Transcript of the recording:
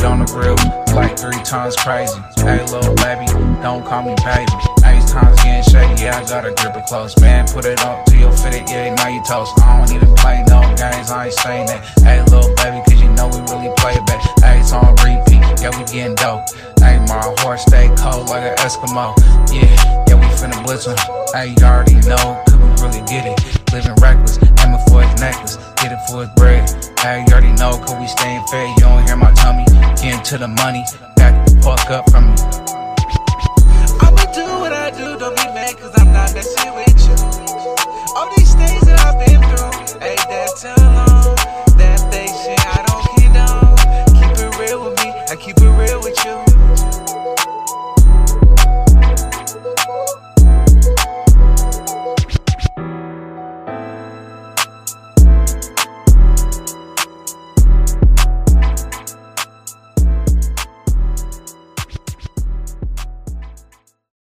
on the grill like 3 times crazy. Hey, little baby, don't call me baby. These times getting shady, yeah, I gotta grip it close. Man, put it up till you fit it, yeah, now you toast. I don't even play no games, I ain't saying that. Hey, little baby, cause you know we really play it back. Hey, it's on repeat, yeah, we getting dope. Hey, my horse stay cold like an Eskimo. Yeah, we finna blitz him. Hey, you already know, could we really get it? Living reckless, aiming for his necklace, get it for his bread. Hey, you already know, cause we staying fed, you don't hear my tummy. Getting to the money, back the fuck up from me.